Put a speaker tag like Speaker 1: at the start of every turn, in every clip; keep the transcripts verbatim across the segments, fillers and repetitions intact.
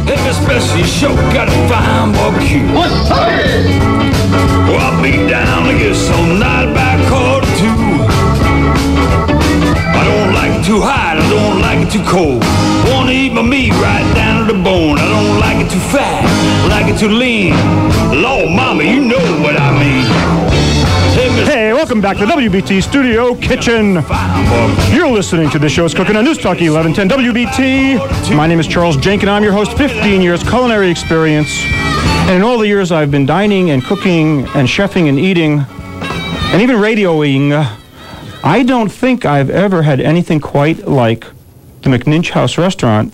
Speaker 1: Every special show got a fine barbecue. What's up? Well, I'll be down to get some night by quarter two. I don't like it too hot, I don't like it too cold. Wanna eat my meat right down to the bone. I don't like it too fat, I like it too lean. Lord, mama, you know what I mean.
Speaker 2: Hey, welcome back to the W B T Studio Kitchen. You're listening to the show's Cooking on News Talk eleven ten W B T. My name is Charles Jenkin. I'm your host. fifteen years culinary experience. And in all the years I've been dining and cooking and chefing and eating and even radioing, I don't think I've ever had anything quite like the McNinch House restaurant.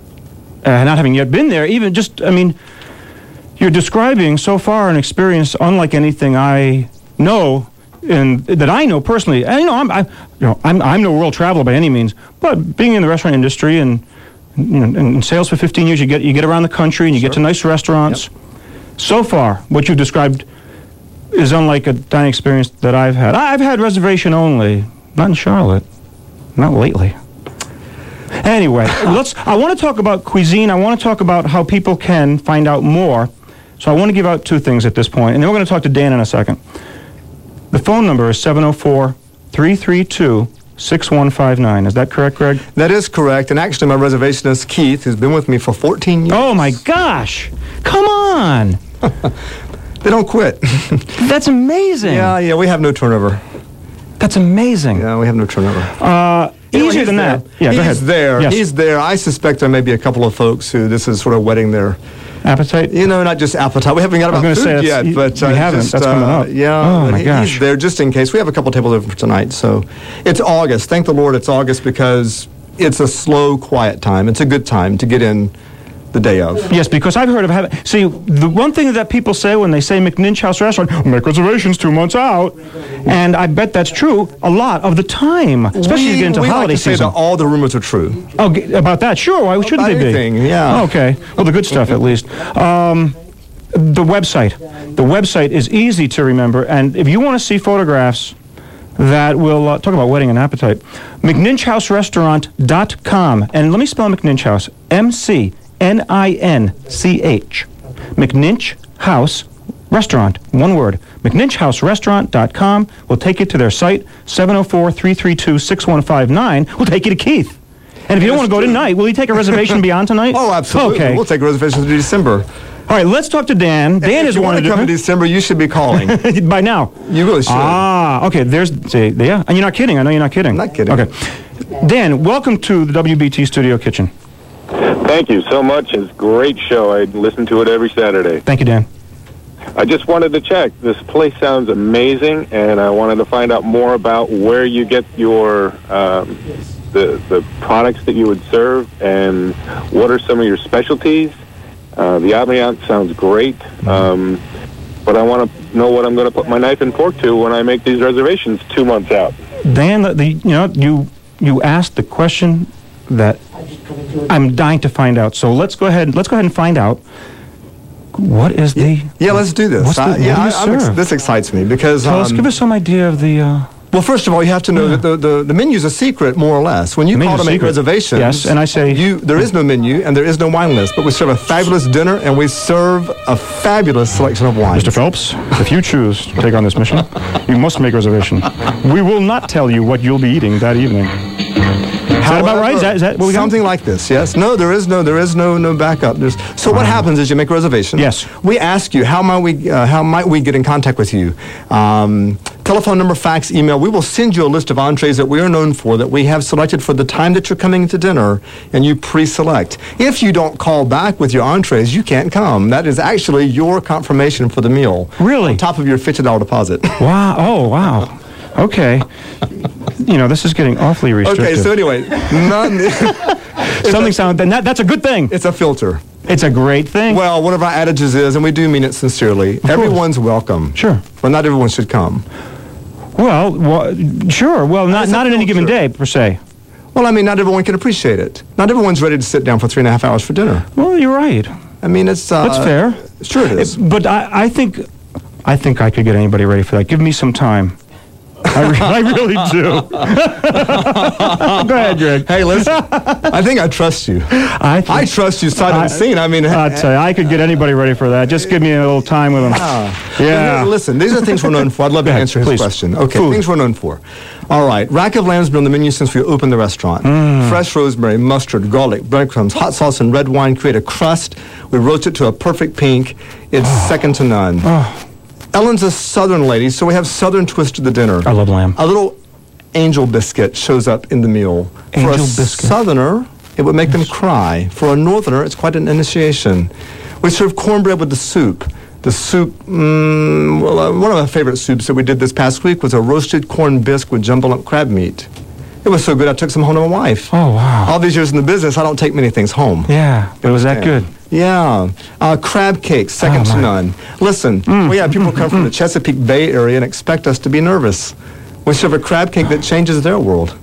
Speaker 2: Uh, not having yet been there, even just, I mean, you're describing so far an experience unlike anything I know, and that I know personally. And you know, I'm, I, you know, I'm, I'm no world traveler by any means, but being in the restaurant industry and, you know, in sales for fifteen years, you get you get around the country and you sure. get to nice restaurants. Yep. So far, what you've described is unlike a dining experience that I've had. I've had reservation only, not in Charlotte, not lately. Anyway, let's. I want to talk about cuisine. I want to talk about how people can find out more. So I want to give out two things at this point, and then we're going to talk to Dan in a second. The phone number is seven oh four, three three two, six one five nine. Is that correct, Greg?
Speaker 3: That is correct. And actually, my reservationist, Keith, has been with me for fourteen years.
Speaker 2: Oh, my gosh. Come on.
Speaker 3: They don't quit.
Speaker 2: That's amazing.
Speaker 3: Yeah, yeah, we have no turnover.
Speaker 2: That's amazing.
Speaker 3: Yeah, we have no turnover.
Speaker 2: Uh, easier than
Speaker 3: there.
Speaker 2: that. Yeah,
Speaker 3: he's
Speaker 2: go ahead.
Speaker 3: there.
Speaker 2: Yes.
Speaker 3: He's there. I suspect there may be a couple of folks who this is sort of whetting their
Speaker 2: appetite.
Speaker 3: You know, not just appetite. We haven't got about food
Speaker 2: say
Speaker 3: yet,
Speaker 2: you,
Speaker 3: but
Speaker 2: we
Speaker 3: uh,
Speaker 2: haven't.
Speaker 3: just,
Speaker 2: that's coming
Speaker 3: uh,
Speaker 2: up.
Speaker 3: Yeah.
Speaker 2: Oh my
Speaker 3: he,
Speaker 2: gosh.
Speaker 3: He's there just in case. We have a couple tables open for tonight, so it's August. Thank the Lord, it's August because it's a slow, quiet time. It's a good time to get in the day of.
Speaker 2: Yes, because I've heard of having... See, the one thing that people say when they say McNinch House Restaurant, make reservations two months out. And I bet that's true a lot of the time, especially
Speaker 3: we,
Speaker 2: as you get into
Speaker 3: we
Speaker 2: holiday
Speaker 3: like to
Speaker 2: season.
Speaker 3: Say that all the rumors are true.
Speaker 2: Oh, g- about that? Sure, why shouldn't
Speaker 3: about
Speaker 2: they
Speaker 3: anything,
Speaker 2: be?
Speaker 3: Yeah.
Speaker 2: Okay, well, the good stuff at least. Um, the website. The website is easy to remember, and if you want to see photographs that will uh, talk about whetting an appetite, McNinch House Restaurant dot com. And let me spell McNinch House. M C N I N C H. McNinch House Restaurant. One word. McNinch House Restaurant dot com will take you to their site. seven oh four, three three two, six one five nine will take you to Keith. And if you don't want to go tonight, will you take a reservation beyond tonight?
Speaker 3: Oh, absolutely.
Speaker 2: Okay.
Speaker 3: We'll take reservations to December.
Speaker 2: All right, let's talk to Dan. Dan
Speaker 3: if
Speaker 2: is
Speaker 3: you
Speaker 2: one
Speaker 3: want
Speaker 2: of
Speaker 3: to come in December, you should be calling.
Speaker 2: By now.
Speaker 3: You really should.
Speaker 2: Ah, okay. There's, see, yeah. And you're not kidding. I know you're not kidding.
Speaker 3: I'm not kidding.
Speaker 2: Okay. Dan, welcome to the W B T Studio Kitchen.
Speaker 4: Thank you so much. It's a great show. I listen to it every Saturday.
Speaker 2: Thank you, Dan.
Speaker 4: I just wanted to check. This place sounds amazing, and I wanted to find out more about where you get your um, the the products that you would serve, and what are some of your specialties. Uh, the ambiance sounds great, um, but I want to know what I'm going to put my knife and fork to when I make these reservations two months out.
Speaker 2: Dan, the, the you know you you asked the question that I'm dying to find out. So let's go ahead. Let's go ahead and find out. What is the?
Speaker 3: Yeah, let's do this.
Speaker 2: What's the,
Speaker 3: I,
Speaker 2: what
Speaker 3: yeah,
Speaker 2: do you
Speaker 3: I, I'm ex-
Speaker 2: serve?
Speaker 3: this excites me because.
Speaker 2: Tell
Speaker 3: um,
Speaker 2: us, give us some idea of the. Uh,
Speaker 3: well, first of all, you have to know yeah. that the, the, the menu's a secret, more or less. When you
Speaker 2: the
Speaker 3: call to make
Speaker 2: secret.
Speaker 3: reservations,
Speaker 2: yes, and I say
Speaker 3: you there is no menu and there is no wine list, but we serve a fabulous dinner and we serve a fabulous selection of wines.
Speaker 2: Mister Phelps, if you choose to take on this mission, you must make reservation. We will not tell you what you'll be eating that evening. Is that about right? Is that, is that what we got?
Speaker 3: Something like this, yes. No, there is no, there is no, no backup. There's, so what happens is you make a reservation.
Speaker 2: Yes.
Speaker 3: We ask you how might we, uh, how might we get in contact with you? Um, telephone number, fax, email. We will send you a list of entrees that we are known for, that we have selected for the time that you're coming to dinner, and you pre-select. If you don't call back with your entrees, you can't come. That is actually your confirmation for the meal.
Speaker 2: Really?
Speaker 3: On top of your fifty dollars deposit.
Speaker 2: Wow. Oh, wow. Okay. You know, this is getting awfully restrictive.
Speaker 3: Okay, so anyway, none.
Speaker 2: Something sound, and that, that's a good thing.
Speaker 3: It's a filter.
Speaker 2: It's a great thing.
Speaker 3: Well, one of our adages is, and we do mean it sincerely,
Speaker 2: Of
Speaker 3: everyone's course. welcome.
Speaker 2: Sure.
Speaker 3: But not everyone should come.
Speaker 2: Well, well sure. Well, not, not on any given day, per se.
Speaker 3: Well, I mean, not everyone can appreciate it. Not everyone's ready to sit down for three and a half hours for dinner.
Speaker 2: Well, you're right.
Speaker 3: I mean, it's... Uh,
Speaker 2: That's fair.
Speaker 3: Sure it is.
Speaker 2: It, but I, I think I think I could get anybody ready for that. Give me some time. I, re- I really do. Go ahead, Greg.
Speaker 3: Hey, listen. I think I trust you.
Speaker 2: I, th-
Speaker 3: I trust you sight
Speaker 2: I-
Speaker 3: unseen. I mean,
Speaker 2: I'll tell you, I could get anybody ready for that. Just give me a little time with them.
Speaker 3: Ah.
Speaker 2: Yeah.
Speaker 3: Well, listen, these are things we're known for. I'd love to
Speaker 2: ahead,
Speaker 3: answer his
Speaker 2: please.
Speaker 3: question. Okay,
Speaker 2: Food.
Speaker 3: things we're known for. All right, rack of lamb's been on the menu since we opened the restaurant.
Speaker 2: Mm.
Speaker 3: Fresh rosemary, mustard, garlic, breadcrumbs, hot sauce, and red wine create a crust. We roast it to a perfect pink. It's second to none.
Speaker 2: Oh,
Speaker 3: Ellen's a southern lady, so we have southern twist to the dinner.
Speaker 2: I love lamb.
Speaker 3: A little angel biscuit shows up in the meal.
Speaker 2: Angel
Speaker 3: For a
Speaker 2: biscuit.
Speaker 3: southerner, it would make them cry. For a northerner, it's quite an initiation. We serve cornbread with the soup. The soup, mm, well, uh, one of my favorite soups that we did this past week was a roasted corn bisque with jumbo lump crab meat. It was so good, I took some home to my wife.
Speaker 2: Oh, wow.
Speaker 3: All these years in the business, I don't take many things home.
Speaker 2: Yeah, but was that good?
Speaker 3: Yeah. Uh, crab cakes, second
Speaker 2: Oh,
Speaker 3: to
Speaker 2: my.
Speaker 3: none. Listen, we have people come from the Chesapeake Bay Area and expect us to be nervous. We serve a crab cake that changes their world.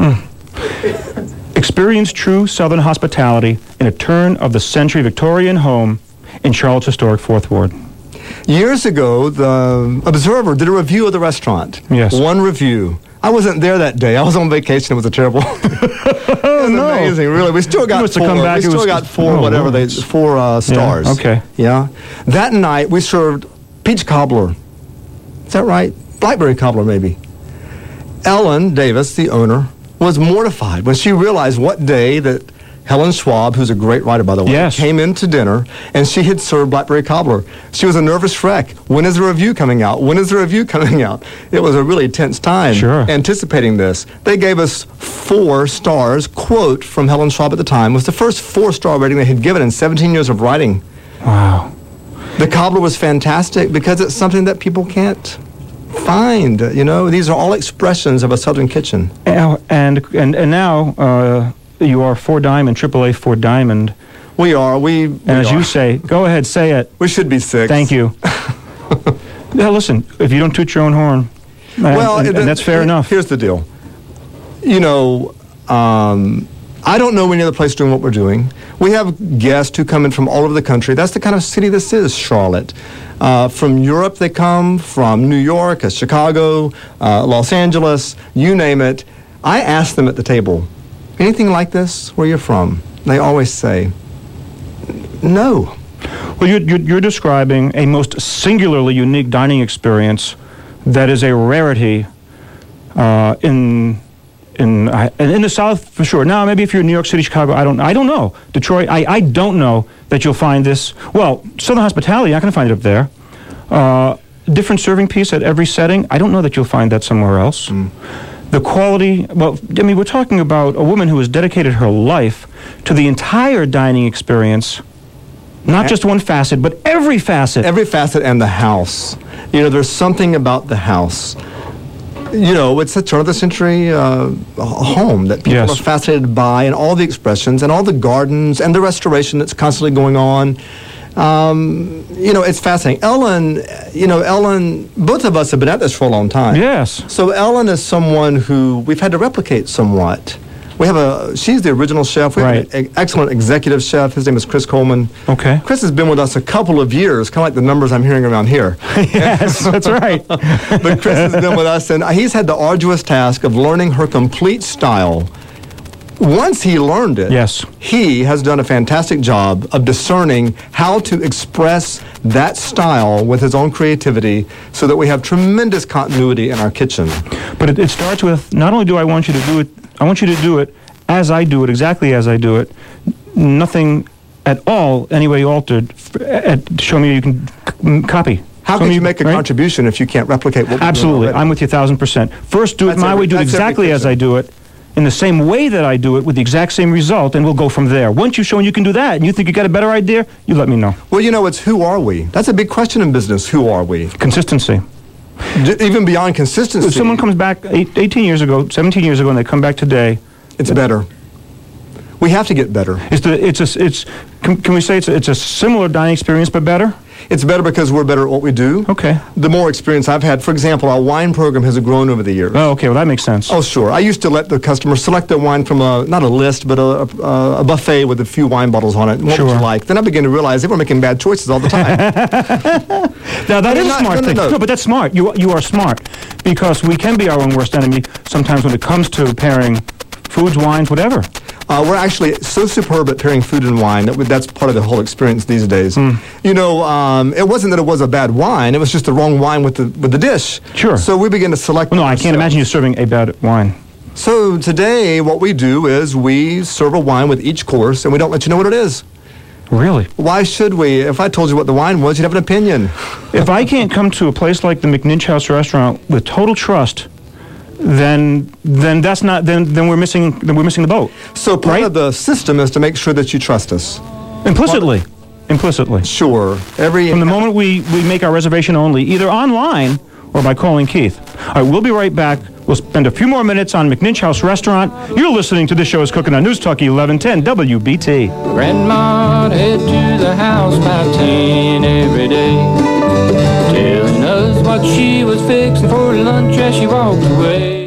Speaker 2: Experience true Southern hospitality in a turn-of-the-century Victorian home in Charlotte's historic Fourth Ward.
Speaker 3: Years ago, the Observer did a review of the restaurant.
Speaker 2: Yes.
Speaker 3: One review. I wasn't there that day. I was on vacation. It was a terrible. It was
Speaker 2: no.
Speaker 3: amazing, really. We still got
Speaker 2: must have
Speaker 3: four.
Speaker 2: come back,
Speaker 3: We
Speaker 2: it
Speaker 3: still
Speaker 2: was-
Speaker 3: got four,
Speaker 2: oh,
Speaker 3: whatever they,
Speaker 2: Lord.
Speaker 3: four uh, stars.
Speaker 2: okay.
Speaker 3: Yeah. That night we served peach cobbler. Is that right? Blackberry cobbler, maybe. Ellen Davis, the owner, was mortified when she realized what day that Helen Schwab, who's a great writer, by the way,
Speaker 2: Yes.
Speaker 3: came in to dinner, and she had served blackberry cobbler. She was a nervous wreck. When is the review coming out? When is the review coming out? It was a really tense time
Speaker 2: Sure.
Speaker 3: anticipating this. They gave us four stars. Quote from Helen Schwab at the time was the first four-star rating they had given in seventeen years of writing.
Speaker 2: Wow.
Speaker 3: The cobbler was fantastic because it's something that people can't find. You know, these are all expressions of a Southern kitchen.
Speaker 2: And and and, and now uh, you are Four Diamond, triple A Four Diamond,
Speaker 3: We are. We.
Speaker 2: and as you say, go ahead, say it.
Speaker 3: we should be six.
Speaker 2: Thank you. Now listen, if you don't toot your own horn, and,
Speaker 3: Well,
Speaker 2: and,
Speaker 3: it-
Speaker 2: and that's fair
Speaker 3: it-
Speaker 2: enough.
Speaker 3: Here's the deal. You know, um, I don't know any other place doing what we're doing. We have guests who come in from all over the country. That's the kind of city this is, Charlotte. Uh, from Europe they come, from New York, uh, Chicago, uh, Los Angeles, you name it. I ask them at the table, anything like this? Where you're from? They always say, no.
Speaker 2: Well, you're, you're, you're describing a most singularly unique dining experience that is a rarity uh, in in I- in the South for sure. Now, maybe if you're in New York City, Chicago, I don't I don't know. Detroit, I, I don't know that you'll find this. Well, Southern hospitality, you're not going to find it up there. Uh, different serving piece at every setting. I don't know that you'll find that somewhere else. The quality, well, I mean, we're talking about a woman who has dedicated her life to the entire dining experience. Not just one facet, but every facet.
Speaker 3: Every facet and the house. You know, there's something about the house. You know, it's a turn of the century uh, home that people
Speaker 2: Yes.
Speaker 3: are fascinated by, and all the expressions, and all the gardens, and the restoration that's constantly going on. Um, you know, it's fascinating. Ellen, you know, Ellen, both of us have been at this for a long time.
Speaker 2: Yes.
Speaker 3: So Ellen is someone who we've had to replicate somewhat. We have a, she's the original chef. We
Speaker 2: Right.
Speaker 3: have an e- excellent executive chef. His name is Chris Coleman.
Speaker 2: Okay.
Speaker 3: Chris has been with us a couple of years, kind of like the numbers I'm hearing around here.
Speaker 2: Yes, that's right.
Speaker 3: But Chris has been with us, and he's had the arduous task of learning her complete style. Once he learned it,
Speaker 2: Yes.
Speaker 3: he has done a fantastic job of discerning how to express that style with his own creativity so that we have tremendous continuity in our kitchen.
Speaker 2: But it, it starts with, not only do I want you to do it, I want you to do it as I do it, exactly as I do it. Nothing at all, anyway altered. F- at, show me you can c- copy.
Speaker 3: How
Speaker 2: Show
Speaker 3: can
Speaker 2: me
Speaker 3: you make a
Speaker 2: right?
Speaker 3: contribution if you can't replicate what we're
Speaker 2: Absolutely.
Speaker 3: doing
Speaker 2: I'm with you a thousand percent. First, do it
Speaker 3: That's
Speaker 2: my
Speaker 3: every-
Speaker 2: way, do it
Speaker 3: that's every
Speaker 2: exactly as
Speaker 3: kitchen.
Speaker 2: I do it, in the same way that I do it, with the exact same result, and we'll go from there. Once you've shown you can do that, and you think you got a better idea, you let me know.
Speaker 3: Well, you know, it's who are we? That's a big question in business. Who are we?
Speaker 2: Consistency.
Speaker 3: D- even beyond consistency.
Speaker 2: If someone comes back eight, eighteen years ago, seventeen years ago, and they come back today,
Speaker 3: it's better. We have to get better.
Speaker 2: it's the it's a it's can, can we say it's a, it's a similar dining experience but better?
Speaker 3: It's better because we're better at what we do.
Speaker 2: Okay.
Speaker 3: The more experience I've had, for example, our wine program has grown over the years.
Speaker 2: Oh, okay. Well, that makes sense.
Speaker 3: Oh, sure. I used to let the customer select their wine from a, not a list, but a, a, a buffet with a few wine bottles on it. What
Speaker 2: Sure.
Speaker 3: would you like? Then I began to realize they were making bad choices all the time.
Speaker 2: Now, that
Speaker 3: I mean,
Speaker 2: is a
Speaker 3: not-
Speaker 2: smart
Speaker 3: no, no,
Speaker 2: thing.
Speaker 3: no.
Speaker 2: No, but that's smart. You, you are smart because we can be our own worst enemy sometimes when it comes to pairing foods, wines, whatever.
Speaker 3: Uh, we're actually so superb at pairing food and wine that we, that's part of the whole experience these days.
Speaker 2: Hmm.
Speaker 3: You know, um, it wasn't that it was a bad wine; it was just the wrong wine with the with the dish.
Speaker 2: Sure.
Speaker 3: So we began to select.
Speaker 2: Well, no, I can't imagine you serving a bad wine.
Speaker 3: So today, what we do is we serve a wine with each course, and we don't let you know what it is.
Speaker 2: Really?
Speaker 3: Why should we? If I told you what the wine was, you'd have an opinion.
Speaker 2: If I can't come to a place like the McNinch House restaurant with total trust, then then that's not then then we're missing then we're missing the boat.
Speaker 3: So part
Speaker 2: Right.
Speaker 3: of the system is to make sure that you trust us.
Speaker 2: Implicitly. Implicitly.
Speaker 3: Sure. Every
Speaker 2: From the moment we, we make our reservation only, either online or by calling Keith. All right, we'll be right back. We'll spend a few more minutes on McNinch House Restaurant. You're listening to This Show is Cooking on News Talk eleven ten W B T.
Speaker 5: Grandma'd head to the house by ten every day, telling us what she was fixing for lunch as she walked away.